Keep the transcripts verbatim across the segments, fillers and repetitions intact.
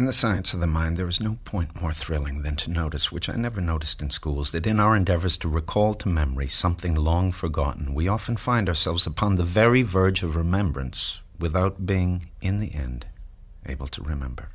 In the science of the mind, there is no point more thrilling than to notice, which I never noticed in schools, that in our endeavors to recall to memory something long forgotten, we often find ourselves upon the very verge of remembrance without being, in the end, able to remember.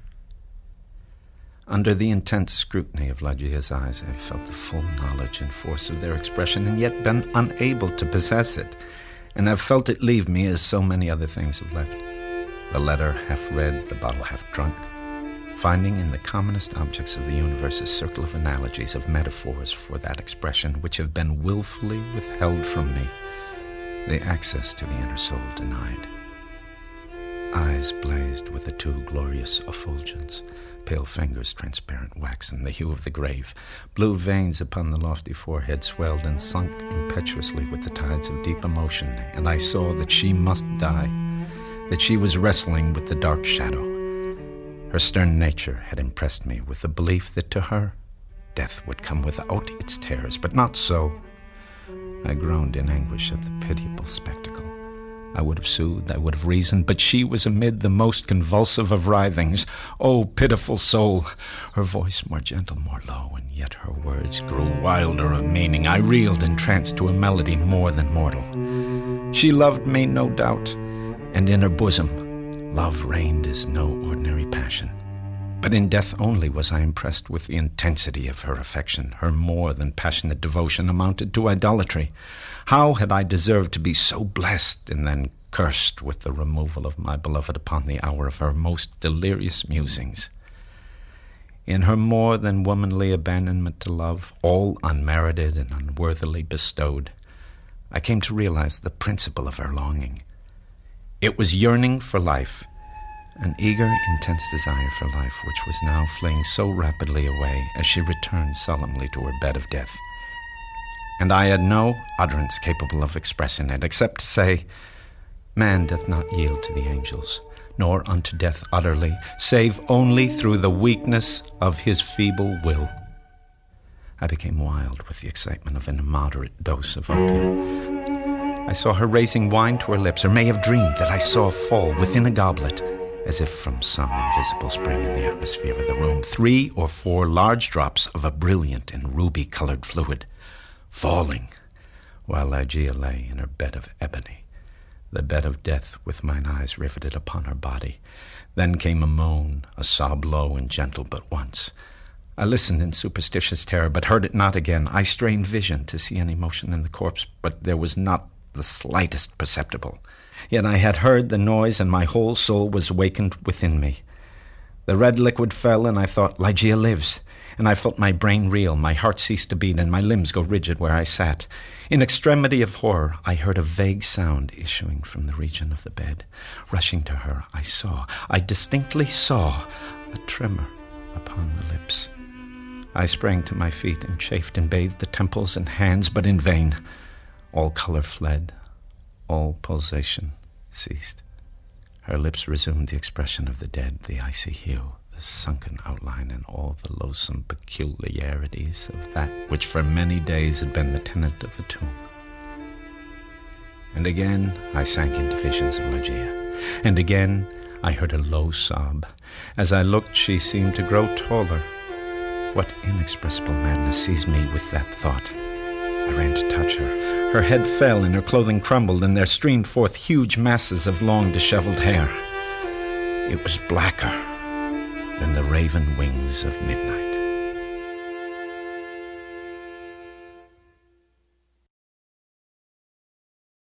Under the intense scrutiny of Ligeia's eyes, I have felt the full knowledge and force of their expression and yet been unable to possess it, and have felt it leave me as so many other things have left. The letter half read, the bottle half drunk, finding in the commonest objects of the universe a circle of analogies, of metaphors for that expression which have been willfully withheld from me, the access to the inner soul denied. Eyes blazed with the too glorious effulgence, pale fingers transparent waxen, the hue of the grave, blue veins upon the lofty forehead swelled and sunk impetuously with the tides of deep emotion, and I saw that she must die, that she was wrestling with the dark shadow. Her stern nature had impressed me with the belief that to her, death would come without its terrors, but not so. I groaned in anguish at the pitiable spectacle. I would have soothed, I would have reasoned, but she was amid the most convulsive of writhings. Oh, pitiful soul! Her voice more gentle, more low, and yet her words grew wilder of meaning. I reeled entranced to a melody more than mortal. She loved me, no doubt, and in her bosom love reigned as no ordinary passion. But in death only was I impressed with the intensity of her affection. Her more than passionate devotion amounted to idolatry. How had I deserved to be so blessed and then cursed with the removal of my beloved upon the hour of her most delirious musings? In her more than womanly abandonment to love, all unmerited and unworthily bestowed, I came to realize the principle of her longing. It was yearning for life, an eager, intense desire for life which was now fleeing so rapidly away as she returned solemnly to her bed of death. And I had no utterance capable of expressing it, except to say, man doth not yield to the angels, nor unto death utterly, save only through the weakness of his feeble will. I became wild with the excitement of an immoderate dose of opium. I saw her raising wine to her lips, or may have dreamed that I saw fall within a goblet, as if from some invisible spring in the atmosphere of the room, three or four large drops of a brilliant and ruby-colored fluid, falling, while Ligeia lay in her bed of ebony, the bed of death with mine eyes riveted upon her body. Then came a moan, a sob low and gentle but once. I listened in superstitious terror, but heard it not again. I strained vision to see any motion in the corpse, but there was not the slightest perceptible. Yet I had heard the noise, and my whole soul was awakened within me. The red liquid fell, and I thought, Ligeia lives. And I felt my brain reel, my heart cease to beat, and my limbs go rigid where I sat. In extremity of horror, I heard a vague sound issuing from the region of the bed. Rushing to her, I saw, I distinctly saw, a tremor upon the lips. I sprang to my feet and chafed and bathed the temples and hands, but in vain. All color fled, all pulsation ceased. Her lips resumed the expression of the dead, the icy hue, the sunken outline, and all the loathsome peculiarities of that which for many days had been the tenant of the tomb. And again I sank into visions of Ligeia, and again I heard a low sob. As I looked, she seemed to grow taller. What inexpressible madness seized me with that thought? I ran to touch her. Her head fell, and her clothing crumbled, and there streamed forth huge masses of long disheveled hair. It was blacker than the raven wings of midnight.